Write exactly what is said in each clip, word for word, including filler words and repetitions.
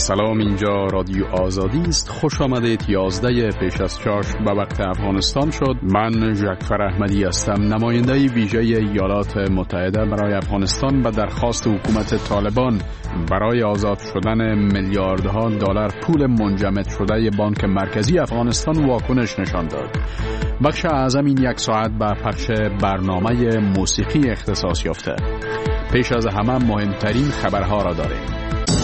سلام، اینجا رادیو آزادی است. خوش آمدید. یازده پیش از چاشت به وقت افغانستان شد. من جعفر احمدی هستم، نماینده ویژه ایالات متحده برای افغانستان به درخواست حکومت طالبان برای آزاد شدن میلیاردها دلار پول منجمد شده بانک مرکزی افغانستان واکنش نشان داد. بخش اعظم این یک ساعت به پخش برنامه موسیقی اختصاص یافته. پیش از همه مهمترین خبرها را داریم.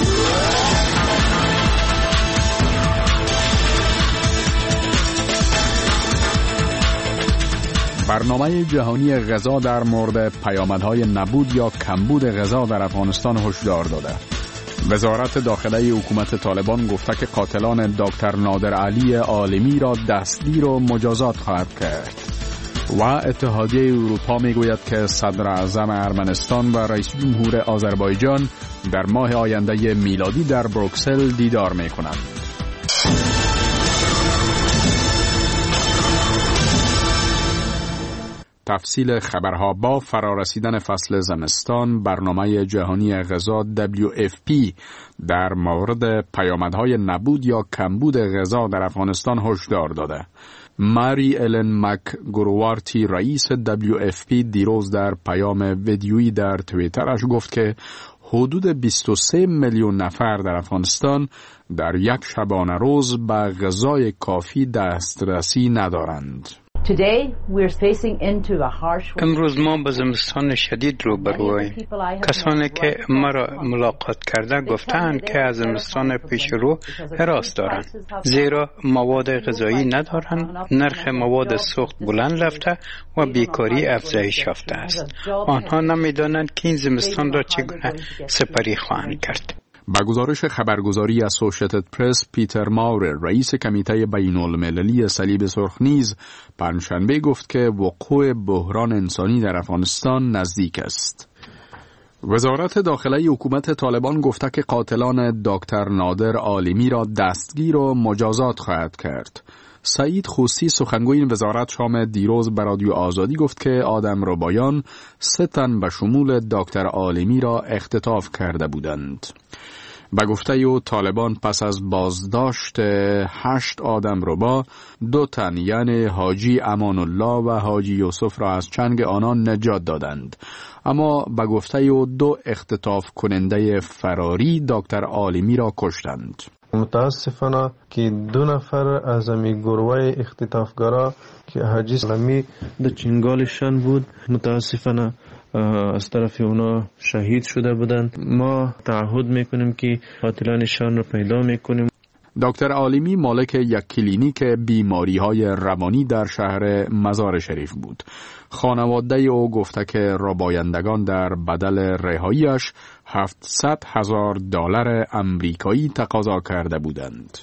برنامه جهانی غذا در مورد پیامدهای نبود یا کمبود غذا در افغانستان هشدار داده. وزارت داخلی حکومت طالبان گفته که قاتلان دکتر نادر علی عالمی را دستگیر و مجازات خواهد کرد. و اتحادیه اروپا میگوید که صدر اعظم ارمنستان و رئیس جمهور آذربایجان در ماه آینده میلادی در بروکسل دیدار میکنند. تفصیل خبرها. با فرارسیدن فصل زمستان، برنامه جهانی غذا دبلیو اف پی در مورد پیامدهای نبود یا کمبود غذا در افغانستان هشدار داده. ماری الن مک گروارتی رئیس دبلیو اف پی دیروز در پیام ویدیویی در توییترش گفت که حدود بیست و سه میلیون نفر در افغانستان در یک شبانه روز به غذای کافی دسترسی ندارند. امروز ما با زمستان شدید روبرویم. کسانی که مرا ملاقات کرده گفتند که از زمستان پیش رو هراس دارند، زیرا مواد غذایی ندارند، نرخ مواد سوخت بلند رفته و بیکاری افزایش یافته است. آنها نمیدانند که این زمستان را چگونه سپری خواهند کرد. با گزارش خبرگزاری اسوسییتد پرس، پیتر ماور رئیس کمیته بین‌المللی صلیب سرخ نیز پنجشنبه گفت که وقوع بحران انسانی در افغانستان نزدیک است. وزارت داخلی حکومت طالبان گفته که قاتلان دکتر نادر عالمی را دستگیر و مجازات خواهد کرد. سعید خوسی سخنگوی این وزارت شام دیروز به رادیو آزادی گفت که آدمربایان سه تن به شمول دکتر عالمی را اختطاف کرده بودند. به گفته او طالبان پس از بازداشت هشت آدمربا، دو تن یعنی حاجی امان الله و حاجی یوسف را از چنگ آنان نجات دادند. اما به گفته او دو اختطاف کننده فراری دکتر عالمی را کشتند. متاسفانه که دو نفر از امی گروه اختطافگرا که حاجی سلامی در چنگالشان بود متاسفانه از طرف اونا شهید شده بودند. ما تعهد میکنیم که قاتلانشان را پیدا میکنیم. دکتر عالمی مالک یک کلینیک بیماری های روانی در شهر مزار شریف بود. خانواده او گفته که ربایندگان در بدل رهاییش هفتصد هزار دلار امریکایی تقاضا کرده بودند.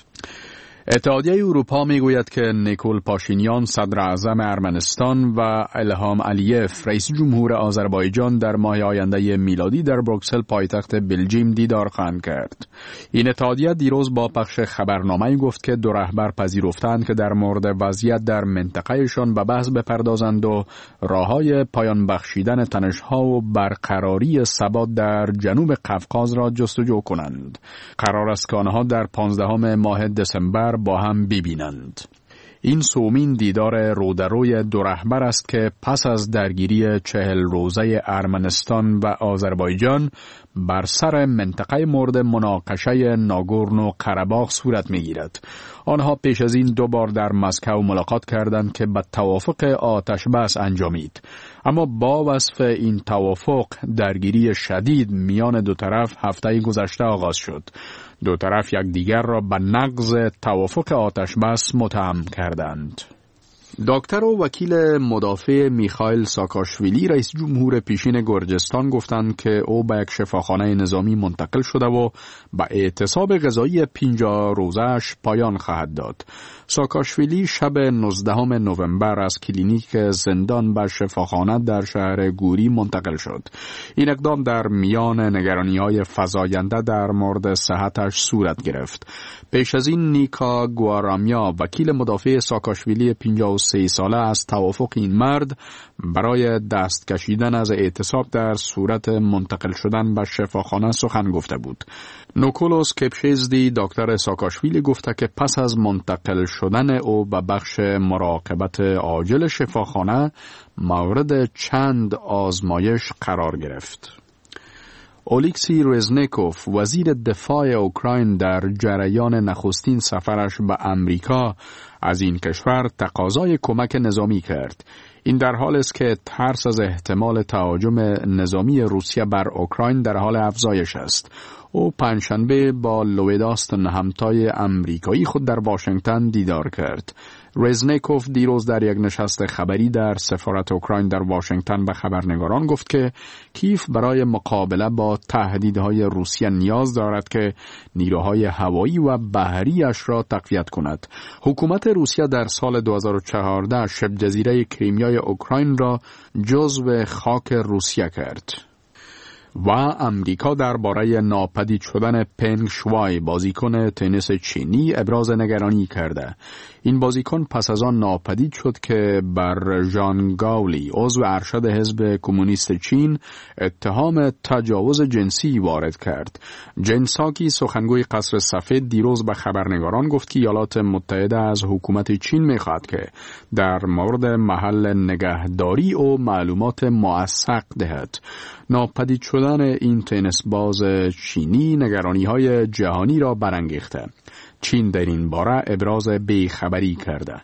اتحادیه اروپا میگوید که نیکول پاشینیان صدر اعظم ارمنستان و الهام علیف رئیس جمهور آذربایجان در ماه آینده میلادی در بروکسل پایتخت بلژیم دیدار خواهند کرد. این اتحادیه دیروز با پخش خبرنامه‌ای گفت که دو رهبر پذیرفتند که در مورد وضعیت در منطقهشان به بحث بپردازند و راههای پایان بخشیدن تنش‌ها و برقراری ثبات در جنوب قفقاز را جستجو کنند. قرار است که آنها در پانزدهم ماه دسامبر با هم ببینند. این سومین دیدار رودروی دو رهبر است که پس از درگیری چهل روزه ارمنستان و آذربایجان بر سر منطقه مورد مناقشه ناگورنو قره‌باغ صورت می‌گیرد. آنها پیش از این دو بار در مسکو ملاقات کردند که به توافق آتش بس انجامید. اما با وصف این توافق، درگیری شدید میان دو طرف هفته گذشته آغاز شد. دو طرف یکدیگر را به نقض توافق آتش بس متهم کردند. دکتر و وکیل مدافع میخائیل ساکاشویلی رئیس جمهور پیشین گرجستان گفتند که او به یک شفاخانه نظامی منتقل شده و به اعتصاب غذایی پنجاه روزه‌اش پایان خواهد داد. ساکاشویلی شب نوزدهم نوامبر از کلینیک زندان به شفاخانه در شهر گوری منتقل شد. این اقدام در میان نگرانی‌های فزاینده در مورد صحتش صورت گرفت. پیش از این نیکا گوارامیا وکیل مدافع ساکاشویلی پنجاه و سه ساله از توافق این مرد برای دست کشیدن از اعتصاب در صورت منتقل شدن به شفاخانه سخن گفته بود. نوکولوس کپشزدی دکتر ساکاشویلی گفته که پس از منتقل شدن او به بخش مراقبت عاجل شفاخانه مورد چند آزمایش قرار گرفت. اولیکسی رزنیکوف وزیر دفاع اوکراین در جریان نخستین سفرش به امریکا از این کشور تقاضای کمک نظامی کرد. این در حال است که ترس از احتمال تهاجم نظامی روسیه بر اوکراین در حال افزایش است. او پنجشنبه با لوید آستن همتای امریکایی خود در واشنگتن دیدار کرد. رزنیکوف دیروز در یک نشست خبری در سفارت اوکراین در واشنگتن به خبرنگاران گفت که کیف برای مقابله با تهدیدهای روسیه نیاز دارد که نیروهای هوایی و بحریش را تقویت کند. حکومت روسیه در سال دو هزار و چهارده شبه جزیره کریمیای اوکراین را جزو خاک روسیه کرد. و امریکا درباره ناپدید شدن پنگ شوای بازیکن تنیس چینی ابراز نگرانی کرده. این بازیکن پس از آن ناپدید شد که بر ژان گاولی عضو ارشد حزب کمونیست چین اتهام تجاوز جنسی وارد کرد. جن ساکی سخنگوی قصر سفید دیروز به خبرنگاران گفت که ایالات متحده از حکومت چین می‌خواهد که در مورد محل نگهداری او معلومات موثق دهد. ناپدید شدن این تنیس باز چینی نگرانی‌های جهانی را برانگیخته. چین در این باره ابراز بیخبری کرده.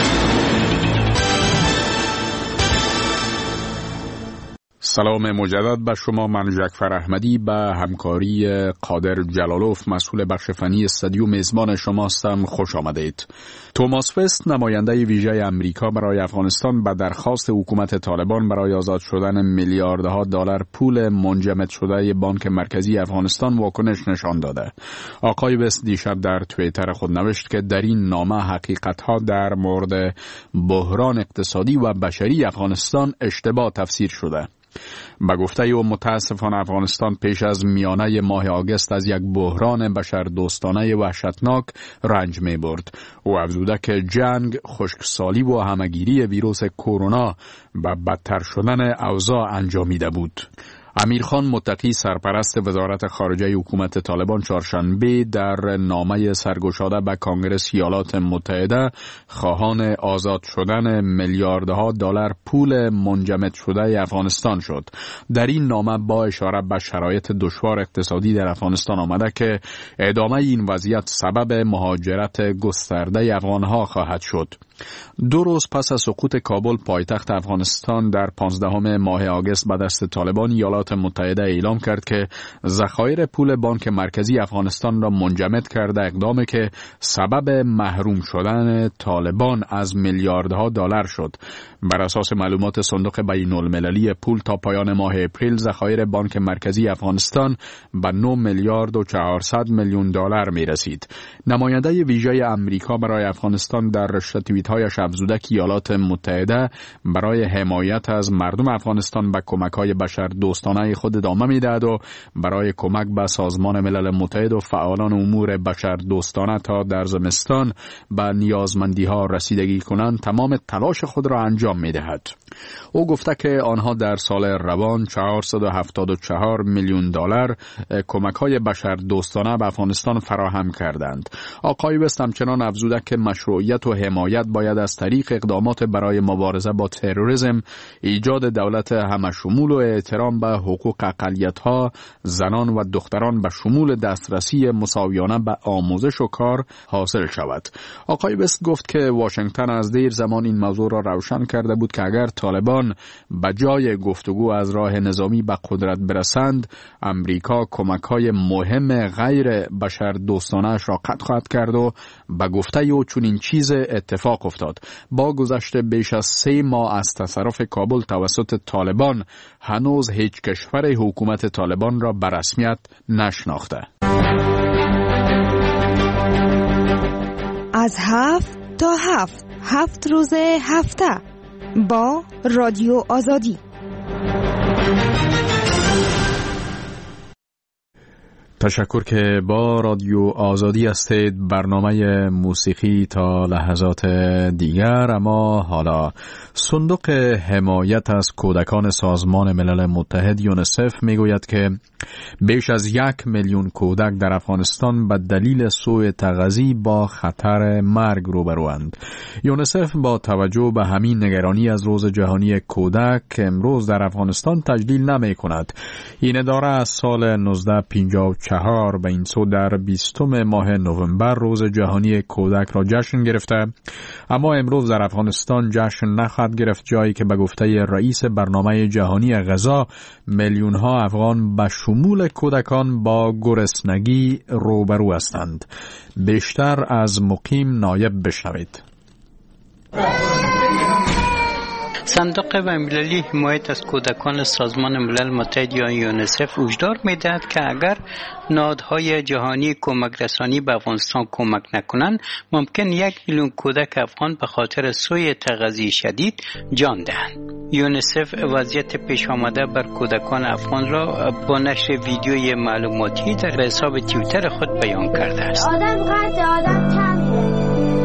سلام مجدد به شما. من جعفر احمدی به همکاری قادر جلالوف مسئول بخش فنی استودیو میزبان شما هستم. خوش آمدید. توماس وست نماینده ویژه امریکا برای افغانستان به درخواست حکومت طالبان برای آزاد شدن میلیاردها دلار پول منجمد شده بانک مرکزی افغانستان واکنش نشان داده. آقای وست دیشب در توییتر خود نوشت که در این نامه حقیقت‌ها در مورد بحران اقتصادی و بشری افغانستان اشتباه تفسیر شده. به گفته او متاسفانه افغانستان پیش از میانه ماه آگوست از یک بحران بشردوستانه وحشتناک رنج می برد. او افزوده که جنگ، خشکسالی و همهگیری ویروس کرونا به بدتر شدن اوضاع انجامیده بود. امیرخان متقی سرپرست وزارت خارجه حکومت طالبان چهارشنبه در نامه سرگشاده به کنگره ایالات متحده خواهان آزاد شدن میلیاردها دلار پول منجمد شده افغانستان شد. در این نامه با اشاره به شرایط دشوار اقتصادی در افغانستان آمده که ادامه این وضعیت سبب مهاجرت گسترده افغانها خواهد شد. دو روز پس از سقوط کابل پایتخت افغانستان در پانزدهم ماه آگوست به دست طالبان، ایالات متحده اعلام کرد که ذخایر پول بانک مرکزی افغانستان را منجمد کرده، اقدامی که سبب محروم شدن طالبان از میلیاردها دلار شد. بر اساس معلومات صندوق بین المللی پول تا پایان ماه اپریل ذخایر بانک مرکزی افغانستان به نه میلیارد و چهارصد میلیون دلار می رسید. نماینده ویژه امریکا برای افغانستان در رشته توییت‌هایش افزوده که ایالات متحده برای حمایت از مردم افغانستان به کمک‌های بشردوستانه خود ادامه می‌دهد و برای کمک به سازمان ملل متحد و فعالان امور بشردوستانه تا در زمستان به نیازمندی‌ها رسیدگی کنند تمام تلاش خود را انجام می‌دهد. او گفته که آنها در سال روان چهارصد و هفتاد و چهار میلیون دلار کمک‌های بشردوستانه به افغانستان فراهم کردند. آقای وست همچنان افزوده که مشروعیت و حمایت باید از طریق اقدامات برای مبارزه با تروریسم، ایجاد دولت همشمول و احترام به حقوق اقلیت‌ها، زنان و دختران به شمول دسترسی مساویانه به آموزش و کار حاصل شود. آقای وست گفت که واشنگتن از دیر زمان این موضوع را روشن کرده بود که اگر طالبان به جای گفتگو از راه نظامی به قدرت برسند، امریکا کمک‌های مهم غیر بشردوستانه‌اش را قطع خواهد کرد و به گفته او چون این چیز اتفاق افتاد. با گذشت بیش از سه ماه از تصرف کابل توسط طالبان، هنوز هیچ کشور حکومت طالبان را به رسمیت نشناخته. از هفت تا هفت هفت روز هفته با رادیو آزادی. تشکر که با رادیو آزادی هستید. برنامه موسیقی تا لحظات دیگر. اما حالا صندوق حمایت از کودکان سازمان ملل متحد یونیسف میگوید که بیش از یک میلیون کودک در افغانستان به دلیل سوء تغذیه با خطر مرگ روبروند. یونیسف با توجه به همین نگرانی از روز جهانی کودک که امروز در افغانستان تجلیل نمی کند. این اداره از سال نوزده پنجاه و چهار به این سو در بیستم ماه نوامبر روز جهانی کودک را جشن گرفته، اما امروز در افغانستان جشن نخواهد گرفت، جایی که به گفته رئیس برنامه جهانی غذا میلیون ها افغان به شمول کودکان با گرسنگی روبرو هستند. بیشتر از مقیم نایب بشنوید. صندوق بین‌المللی حمایت از کودکان سازمان ملل متحد یا یونیسف هشدار می‌دهد که اگر نهادهای جهانی کمک رسانی به افغانستان کمک نکنند، ممکن یک میلیون کودک افغان به خاطر سوء تغذیه شدید جان دهند. یونیسف وضعیت پیش آمده بر کودکان افغان را با نشر ویدیوی معلوماتی در حساب توییتر خود بیان کرده است. آدم قد آدم کمیه.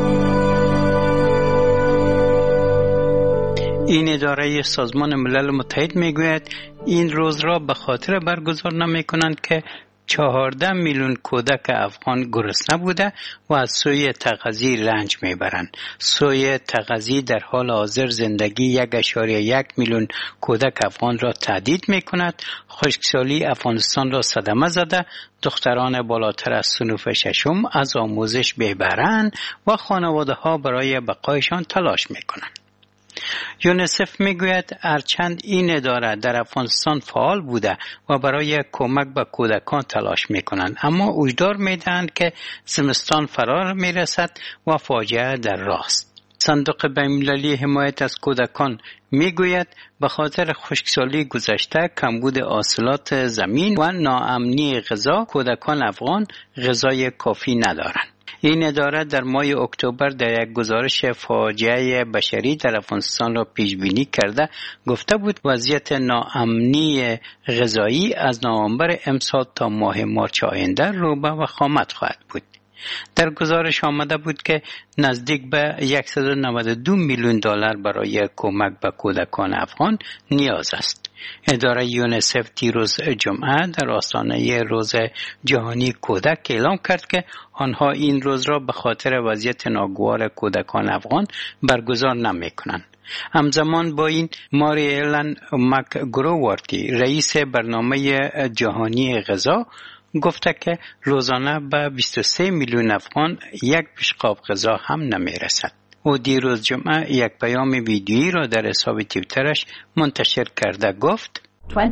این اداره سازمان ملل متحد میگوید این روز را به خاطر برگزار نمی کنند که چهارده میلیون کودک افغان گرسنه بوده و از سوء تغذیه رنج میبرند. سوء تغذیه در حال حاضر زندگی یک ممیز یک میلیون کودک افغان را تهدید میکند. خشکسالی افغانستان را صدمه زده، دختران بالاتر از صنف ششم از آموزش بهره‌اند و خانواده ها برای بقایشان تلاش میکنند. یونیسف میگوید هرچند این اداره در افغانستان فعال بوده و برای کمک به کودکان تلاش میکنند، اما هشدار میدهند که زمستان فرا میرسد و فاجعه در راه است. صندوق بین‌المللی حمایت از کودکان میگوید به خاطر خشکسالی گذشته، کمبود حاصلات زمین و ناامنی غذا، کودکان افغان غذای کافی ندارند. این اداره در ماه اکتبر در یک گزارش فاجعه بشری در افغانستان را پیش بینی کرده گفته بود وضعیت ناامنی غذایی از نوامبر امسال تا ماه مارچ آینده رو به وخامت خواهد بود. در گزارش آمده بود که نزدیک به صد و نود و دو میلیون دلار برای کمک به کودکان افغان نیاز است. اداره یونیسف دیروز جمعه در آستانه روز جهانی کودک اعلام کرد که آنها این روز را به خاطر وضعیت ناگوار کودکان افغان برگزار نمی کنند. همزمان با این ماری ایلن مکگروورتی رئیس برنامه جهانی غذا گفته که روزانه به بیست و سه میلیون افغان یک بشقاب غذا هم نمیرسد. او دیروز جمعه یک پیام ویدیویی را در حساب توییترش منتشر کرده گفت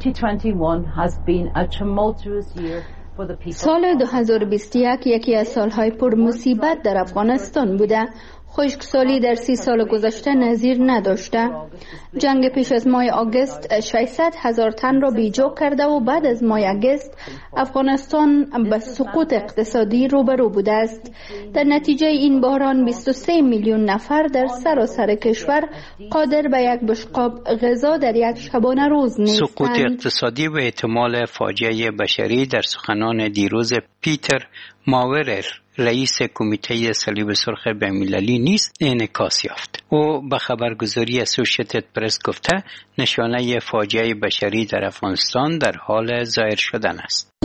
سال دو هزار و بیست و یک یکی از سالهای پر مصیبت در افغانستان بوده. خشکسالی در سی سال گذشته نظیر نداشته. جنگ پیش از ماه آگوست ششصد هزار تن را بیجا کرده و بعد از ماه آگوست افغانستان به سقوط اقتصادی روبرو بوده است. در نتیجه این بحران بیست و سه میلیون نفر در سراسر کشور قادر به یک بشقاب غذا در یک شبانه روز نیستند. سقوط اقتصادی و احتمال فاجعه بشری در سخنان دیروز پیتر ماورر رئیس کمیته صلیب سرخ بین‌المللی نیز انعکاس یافت. او به خبرگزاری اسوشییتد پرس گفته نشانه فاجعه بشری در افغانستان در حال ظاهر شدن است.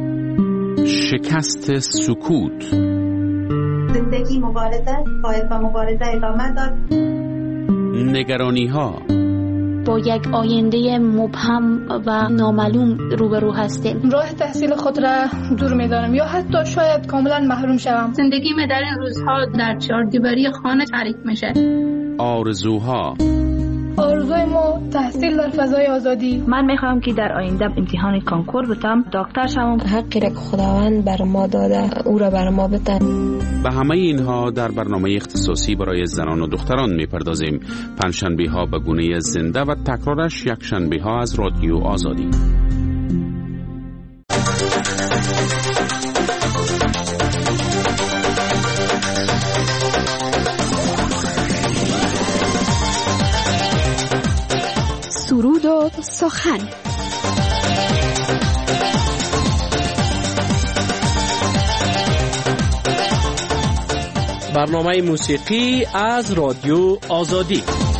شکست سکوت. زندگی مبارزه باید با مبارزه ادامه داد. نگرانی ها. با یک آینده مبهم و نامعلوم روبرو هستیم. راه تحصیل خود را دور می‌دانم یا حتی شاید کاملا محروم شوم. زندگی من در این روزها در چهاردیواری خانه تعریف میشه. آرزوها. آرزوی ما تحصیل در فضای آزادی. من میخوام که در آینده امتحان کانکور بتم، دکتر شوم. حقی را که خداوند بر ما داده او را بر ما بده. به همه اینها در برنامه اختصاصی برای زنان و دختران میپردازیم. پنجشنبه ها به گونه زنده و تکرارش یک شنبه ها از رادیو آزادی. سرود و سخن. برنامه موسیقی از رادیو آزادی.